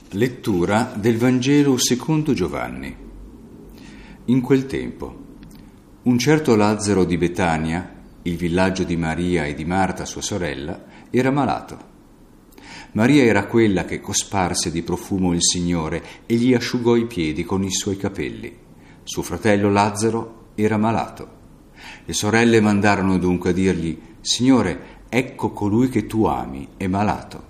Lettura del Vangelo secondo Giovanni. In quel tempo, un certo Lazzaro di Betania, il villaggio di Maria e di Marta, sua sorella, era malato. Maria era quella che cosparse di profumo il Signore e gli asciugò i piedi con i suoi capelli. Suo fratello Lazzaro era malato. Le sorelle mandarono dunque a dirgli: «Signore, ecco colui che tu ami è malato».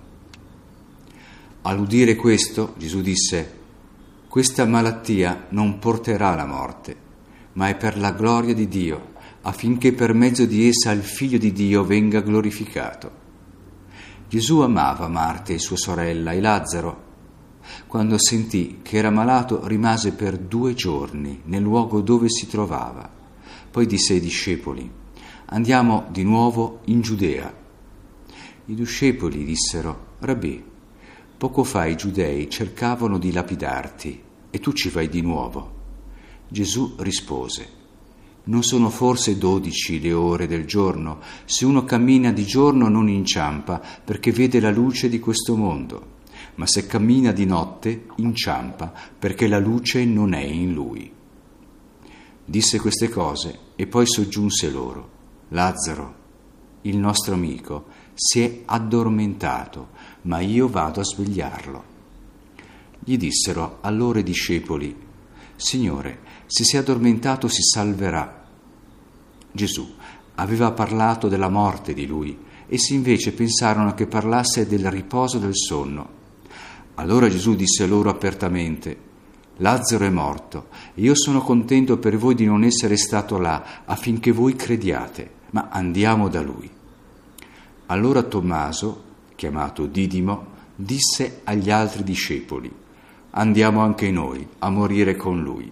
All'udire questo, Gesù disse: «Questa malattia non porterà alla morte, ma è per la gloria di Dio, affinché per mezzo di essa il Figlio di Dio venga glorificato». Gesù amava Marta e sua sorella e Lazzaro. Quando sentì che era malato, rimase per 2 giorni nel luogo dove si trovava. Poi disse ai discepoli: «Andiamo di nuovo in Giudea». I discepoli dissero: «Rabbì, poco fa i giudei cercavano di lapidarti e tu ci vai di nuovo». Gesù rispose: «Non sono forse 12 le ore del giorno? Se uno cammina di giorno non inciampa, perché vede la luce di questo mondo, ma se cammina di notte inciampa, perché la luce non è in lui». Disse queste cose e poi soggiunse loro: «Lazzaro, il nostro amico, si è addormentato, ma io vado a svegliarlo». Gli dissero allora i discepoli: «Signore, se si è addormentato si salverà». Gesù aveva parlato della morte di lui, essi invece pensarono che parlasse del riposo del sonno. Allora Gesù disse loro apertamente: «Lazzaro è morto, e io sono contento per voi di non essere stato là, affinché voi crediate, ma andiamo da lui». Allora Tommaso, chiamato Didimo, disse agli altri discepoli: «Andiamo anche noi a morire con lui».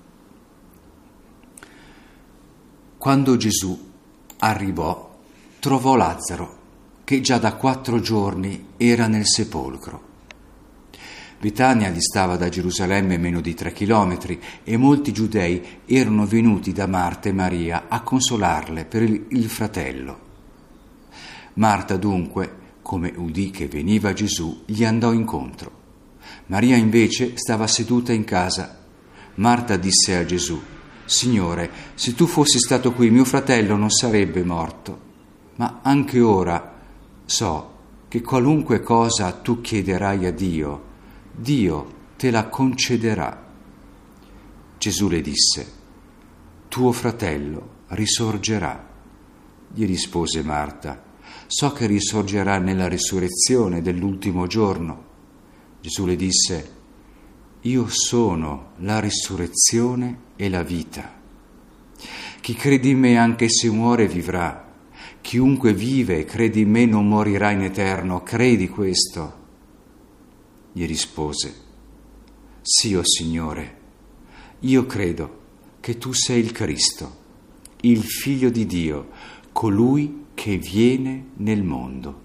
Quando Gesù arrivò, trovò Lazzaro, che già da 4 giorni era nel sepolcro. Betania distava da Gerusalemme meno di 3 chilometri e molti giudei erano venuti da Marta e Maria a consolarle per il fratello. Marta dunque, come udì che veniva Gesù, gli andò incontro. Maria invece stava seduta in casa. Marta disse a Gesù: «Signore, se tu fossi stato qui, mio fratello non sarebbe morto. Ma anche ora so che qualunque cosa tu chiederai a Dio, Dio te la concederà». Gesù le disse: «Tuo fratello risorgerà». Gli rispose Marta: «So che risorgerà nella risurrezione dell'ultimo giorno». Gesù le disse: «Io sono la risurrezione e la vita. Chi crede in me, anche se muore, vivrà. Chiunque vive e crede in me non morirà in eterno. Credi questo?» Gli rispose: «Sì, o Signore, io credo che tu sei il Cristo, il Figlio di Dio, colui che viene nel mondo».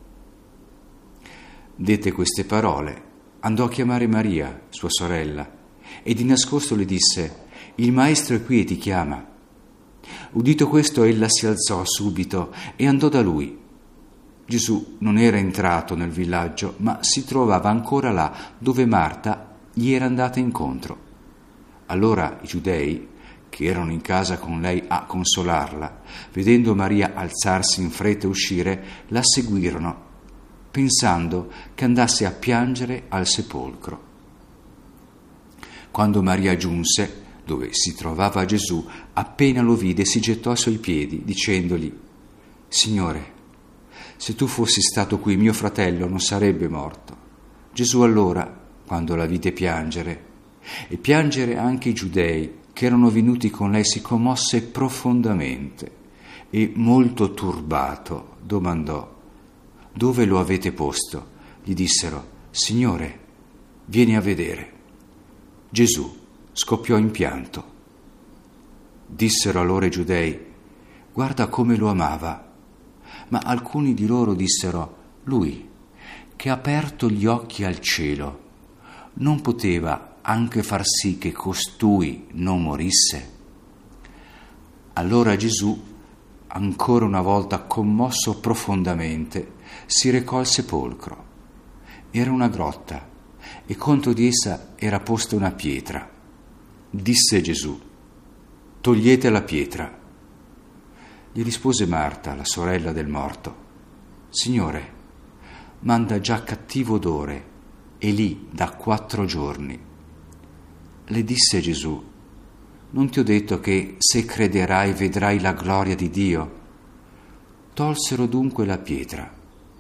Dette queste parole, andò a chiamare Maria, sua sorella, e di nascosto le disse: «Il Maestro è qui e ti chiama». Udito questo, ella si alzò subito e andò da lui. Gesù non era entrato nel villaggio, ma si trovava ancora là dove Marta gli era andata incontro. Allora i giudei, che erano in casa con lei a consolarla, vedendo Maria alzarsi in fretta e uscire, la seguirono, pensando che andasse a piangere al sepolcro. Quando Maria giunse dove si trovava Gesù, appena lo vide si gettò ai suoi piedi, dicendogli: «Signore, se tu fossi stato qui, mio fratello non sarebbe morto». Gesù allora, quando la vide piangere, e piangere anche i giudei che erano venuti con lei, si commosse profondamente e, molto turbato, domandò: «Dove lo avete posto?» Gli dissero: «Signore, vieni a vedere». Gesù scoppiò in pianto. Dissero allora i giudei: «Guarda come lo amava». Ma alcuni di loro dissero: «Lui, che ha aperto gli occhi al cielo, non poteva anche far sì che costui non morisse?» Allora Gesù, ancora una volta commosso profondamente, si recò al sepolcro. Era una grotta e contro di essa era posta una pietra. Disse Gesù: «Togliete la pietra». Gli rispose Marta, la sorella del morto: «Signore, manda già cattivo odore, e lì da 4 giorni». Le disse Gesù: «Non ti ho detto che se crederai vedrai la gloria di Dio?» Tolsero dunque la pietra.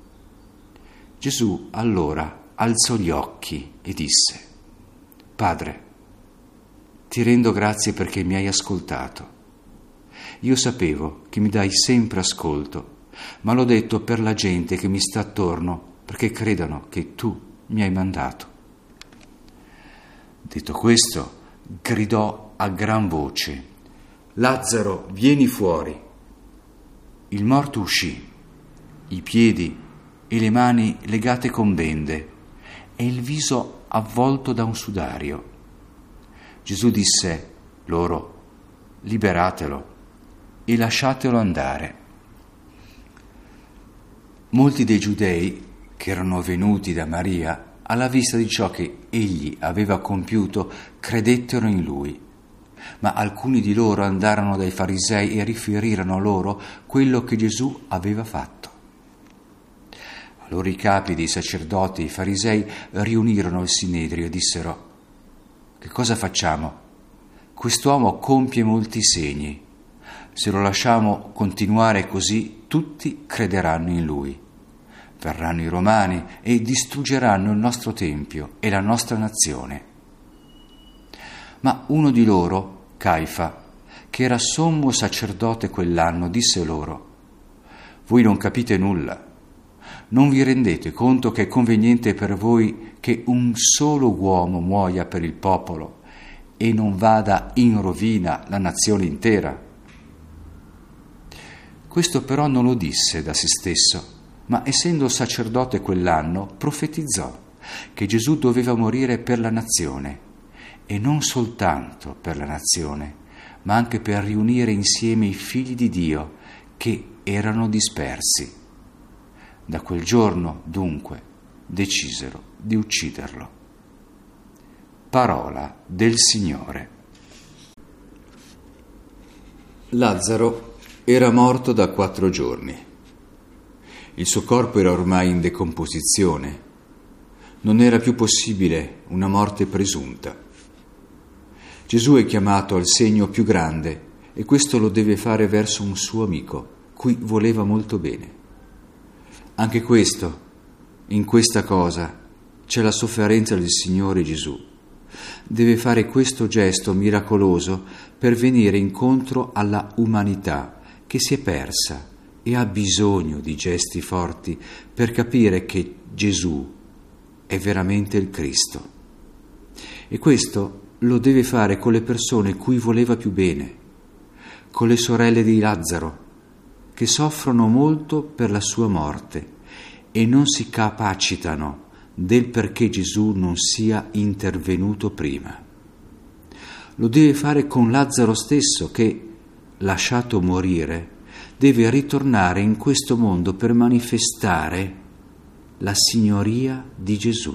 Gesù allora alzò gli occhi e disse: «Padre, ti rendo grazie perché mi hai ascoltato. Io sapevo che mi dai sempre ascolto, ma l'ho detto per la gente che mi sta attorno, perché credano che tu mi hai mandato». Detto questo, gridò a gran voce: «Lazzaro, vieni fuori!» Il morto uscì, i piedi e le mani legate con bende e il viso avvolto da un sudario. Gesù disse loro: «Liberatelo e lasciatelo andare». Molti dei giudei che erano venuti da Maria, alla vista di ciò che egli aveva compiuto, credettero in lui. Ma alcuni di loro andarono dai farisei e riferirono loro quello che Gesù aveva fatto. Allora i capi dei sacerdoti e i farisei riunirono il sinedrio e dissero: «Che cosa facciamo? Quest'uomo compie molti segni. Se lo lasciamo continuare così, tutti crederanno in lui. Verranno i Romani e distruggeranno il nostro tempio e la nostra nazione». Ma uno di loro, Caifa, che era sommo sacerdote quell'anno, disse loro: «Voi non capite nulla. Non vi rendete conto che è conveniente per voi che un solo uomo muoia per il popolo e non vada in rovina la nazione intera?» Questo però non lo disse da se stesso, ma essendo sacerdote quell'anno, profetizzò che Gesù doveva morire per la nazione, e non soltanto per la nazione, ma anche per riunire insieme i figli di Dio che erano dispersi. Da quel giorno, dunque, decisero di ucciderlo. Parola del Signore. Lazzaro era morto da 4 giorni. Il suo corpo era ormai in decomposizione. Non era più possibile una morte presunta. Gesù è chiamato al segno più grande e questo lo deve fare verso un suo amico, cui voleva molto bene. Anche questo, in questa cosa, c'è la sofferenza del Signore Gesù. Deve fare questo gesto miracoloso per venire incontro alla umanità che si è persa e ha bisogno di gesti forti per capire che Gesù è veramente il Cristo. E questo lo deve fare con le persone cui voleva più bene, con le sorelle di Lazzaro, che soffrono molto per la sua morte e non si capacitano del perché Gesù non sia intervenuto prima. Lo deve fare con Lazzaro stesso che, lasciato morire, deve ritornare in questo mondo per manifestare la signoria di Gesù.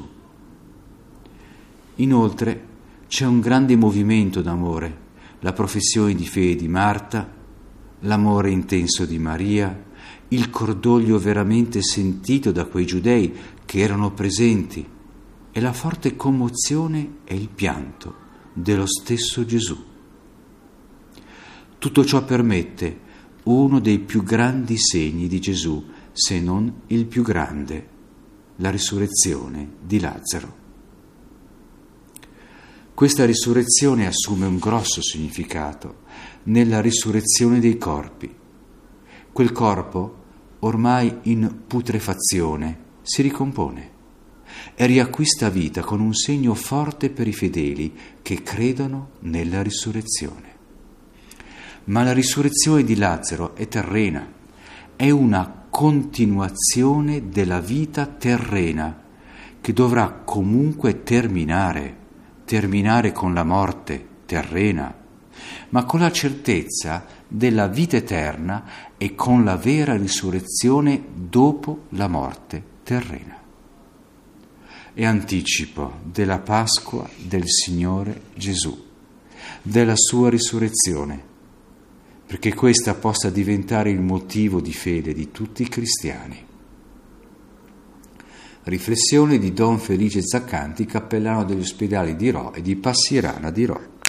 Inoltre c'è un grande movimento d'amore, la professione di fede di Marta, l'amore intenso di Maria, il cordoglio veramente sentito da quei giudei che erano presenti e la forte commozione e il pianto dello stesso Gesù. Tutto ciò permette uno dei più grandi segni di Gesù, se non il più grande, la risurrezione di Lazzaro. Questa risurrezione assume un grosso significato nella risurrezione dei corpi. Quel corpo, ormai in putrefazione, si ricompone e riacquista vita con un segno forte per i fedeli che credono nella risurrezione. Ma la risurrezione di Lazzaro è terrena, è una continuazione della vita terrena che dovrà comunque terminare con la morte terrena, ma con la certezza della vita eterna e con la vera risurrezione dopo la morte terrena. e anticipo della Pasqua del Signore Gesù, della sua risurrezione, perché questa possa diventare il motivo di fede di tutti i cristiani. Riflessione di Don Felice Zaccanti, cappellano degli ospedali di Rho e di Passirana di Rho.